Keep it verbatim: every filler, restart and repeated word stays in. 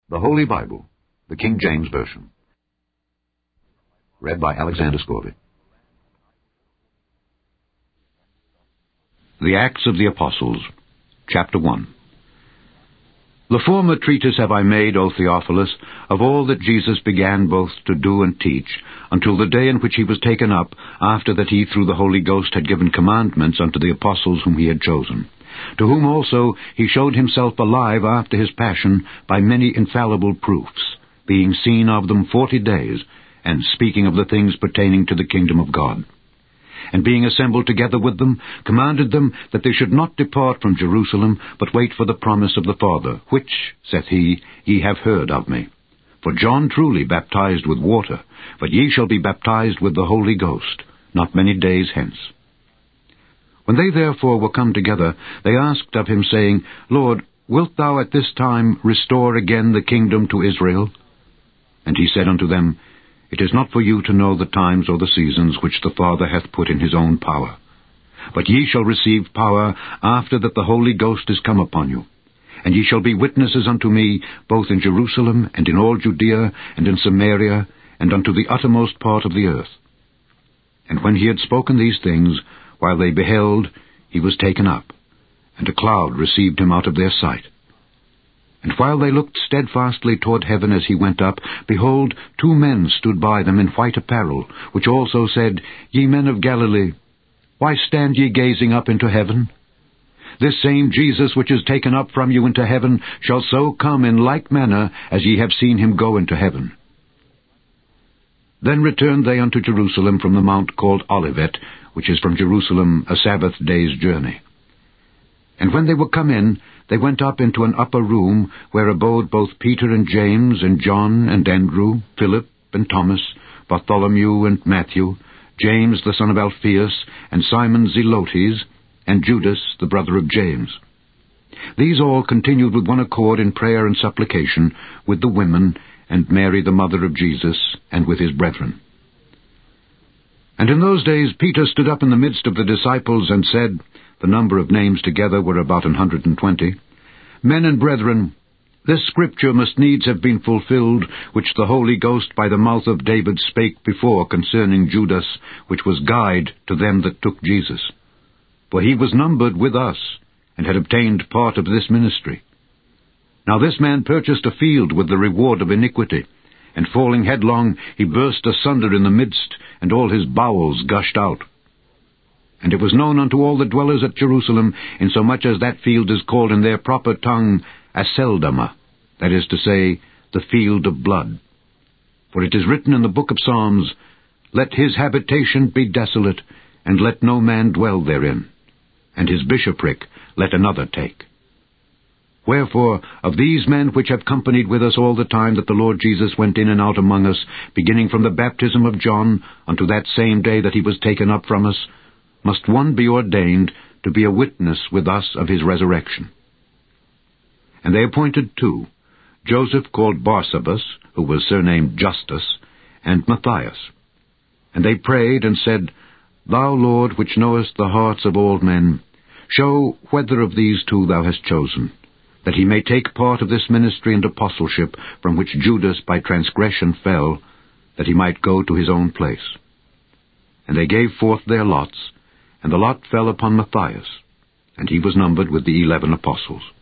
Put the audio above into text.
The Holy Bible, the King James Version. Read by Alexander Scourby. The Acts of the Apostles, Chapter one. The former treatise have I made, O Theophilus, of all that Jesus began both to do and teach, until the day in which he was taken up, after that he through the Holy Ghost had given commandments unto the apostles whom he had chosen, to whom also he showed himself alive after his passion by many infallible proofs, being seen of them forty days, and speaking of the things pertaining to the kingdom of God. And being assembled together with them, commanded them that they should not depart from Jerusalem, but wait for the promise of the Father, which, saith he, ye have heard of me. For John truly baptized with water, but ye shall be baptized with the Holy Ghost, not many days hence. When they therefore were come together, they asked of him, saying, Lord, wilt thou at this time restore again the kingdom to Israel? And he said unto them, It is not for you to know the times or the seasons which the Father hath put in his own power. But ye shall receive power after that the Holy Ghost is come upon you. And ye shall be witnesses unto me, both in Jerusalem, and in all Judea, and in Samaria, and unto the uttermost part of the earth. And when he had spoken these things, while they beheld, he was taken up, and a cloud received him out of their sight. And while they looked steadfastly toward heaven as he went up, behold, two men stood by them in white apparel, which also said, Ye men of Galilee, why stand ye gazing up into heaven? This same Jesus which is taken up from you into heaven shall so come in like manner as ye have seen him go into heaven. Then returned they unto Jerusalem from the mount called Olivet, which is from Jerusalem a Sabbath day's journey. And when they were come in, they went up into an upper room, where abode both Peter and James, and John and Andrew, Philip and Thomas, Bartholomew and Matthew, James the son of Alphaeus, and Simon Zelotes, and Judas the brother of James. These all continued with one accord in prayer and supplication, with the women, and Mary the mother of Jesus, and with his brethren. And in those days Peter stood up in the midst of the disciples, and said, the number of names together were about an hundred and twenty, Men and brethren, this scripture must needs have been fulfilled, which the Holy Ghost by the mouth of David spake before concerning Judas, which was guide to them that took Jesus. For he was numbered with us, and had obtained part of this ministry. Now this man purchased a field with the reward of iniquity, and falling headlong, he burst asunder in the midst, and all his bowels gushed out. And it was known unto all the dwellers at Jerusalem, insomuch as that field is called in their proper tongue Aceldama, that is to say, the field of blood. For it is written in the book of Psalms, Let his habitation be desolate, and let no man dwell therein, and his bishopric let another take. Wherefore, of these men which have companied with us all the time that the Lord Jesus went in and out among us, beginning from the baptism of John unto that same day that he was taken up from us, must one be ordained to be a witness with us of his resurrection. And they appointed two, Joseph called Barsabas, who was surnamed Justus, and Matthias. And they prayed and said, Thou, Lord, which knowest the hearts of all men, show whether of these two thou hast chosen, that he may take part of this ministry and apostleship from which Judas by transgression fell, that he might go to his own place. And they gave forth their lots, and the lot fell upon Matthias, and he was numbered with the eleven apostles.